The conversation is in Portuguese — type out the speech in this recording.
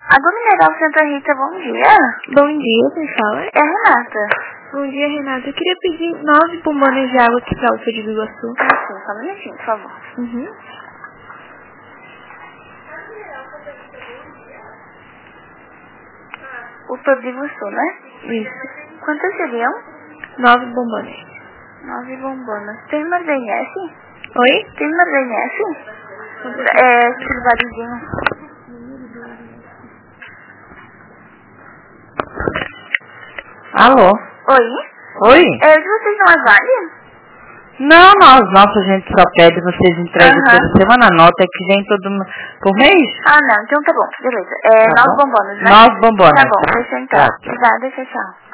Água Mineral Santa Rita, bom dia. Bom dia, quem fala? É a Renata. Bom dia, Renata. Eu queria pedir 9 bombonas de água aqui pra Alfa de Biguaçu. Sim, só um minutinho, por favor. O Rodrigo Sul, né? Isso. Quantas seriam? 9 bombonas. 9 bombonas. Tem uma DNS? Oi? Tem uma DNS? Aquele valezinho. Alô? Oi? Oi? De vocês não é Vale? Não, nossa, a gente só pede, vocês entregam toda semana, a nota é que vem por mês? Ah, não, então tá bom, beleza. Tá 9 bom? bombonas, né? 9 bombonas. Tá bom, fechou então. Tá, tchau. Obrigada, tchau.